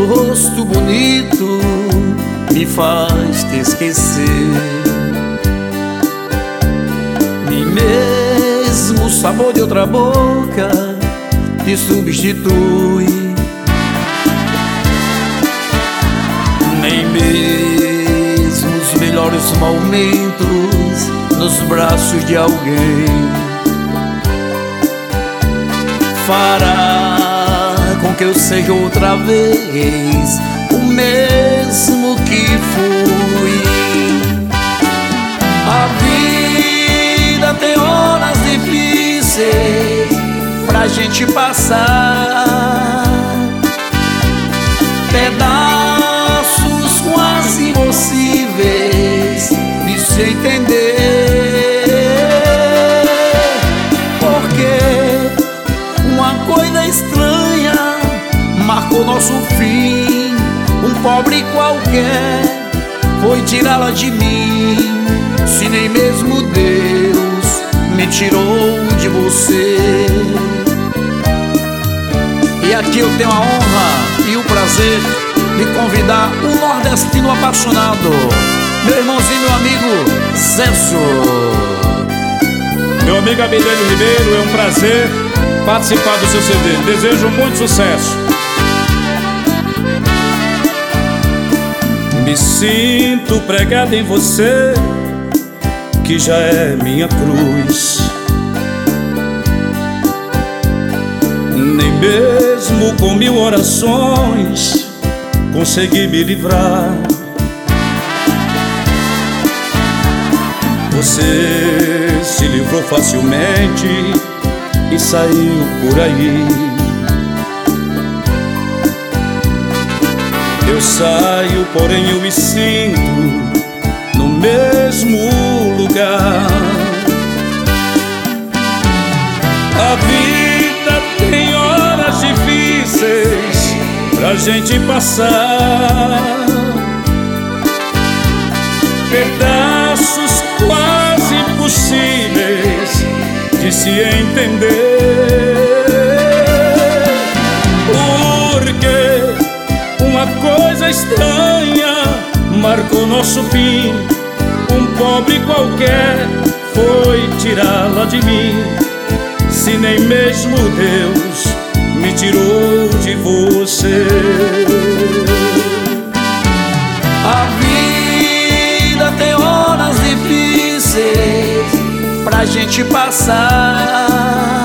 outro rosto bonito me faz te esquecer. Nem mesmo o sabor de outra boca te substitui. Nem mesmo os melhores momentos nos braços de alguém fará com que eu seja outra vez o mesmo que fui. A vida tem horas difíceis pra gente passar, pedaços quase impossíveis de se entender, porque uma coisa estranha marcou nosso fim. Um pobre qualquer foi tirá-la de mim. Se nem mesmo Deus me tirou de você. E aqui eu tenho a honra e o prazer de convidar um nordestino apaixonado, meu irmãozinho, meu amigo Celso. Meu amigo Abelino Ribeiro, é um prazer participar do seu CD. Desejo muito sucesso. Me sinto pregado em você, que já é minha cruz. Nem mesmo com 1000 orações consegui me livrar. Você se livrou facilmente e saiu por aí. Eu saio, porém eu me sinto no mesmo lugar. A vida tem horas difíceis pra gente passar, pedaços quase impossíveis de se entender, porque uma coisa estranha marcou nosso fim. Um pobre qualquer foi tirá-la de mim. Se nem mesmo Deus me tirou de você. A vida tem horas difíceis pra gente passar,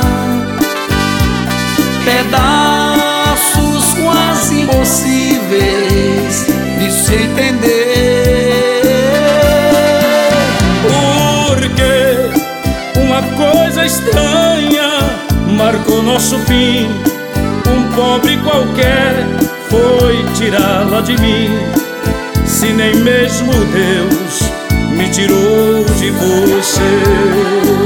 pedaços quase impossíveis de se entender, porque uma coisa estranha marcou nosso fim. Um pobre qualquer foi tirá-la de mim. Se nem mesmo Deus me tirou de você.